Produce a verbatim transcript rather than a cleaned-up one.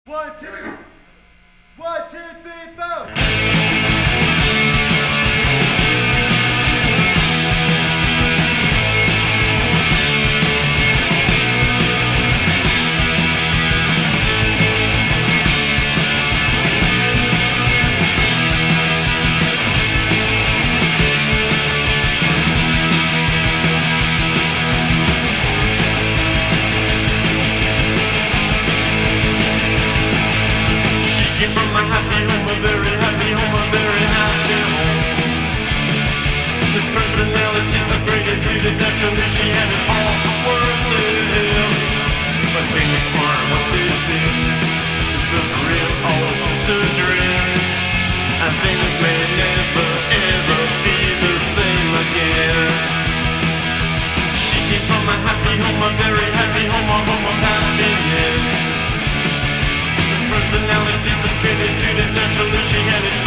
One, two, one, two, three, four. Came from a happy home, a very happy home, a very happy home. This personality, the greatest student, naturally she had it all the world lived. But things aren't what they seem. This is real, all just a dream. And things may never ever be the same again. She came from a happy home, a very happy home, a home of happiness. Personality, frustrated student, naturally she had it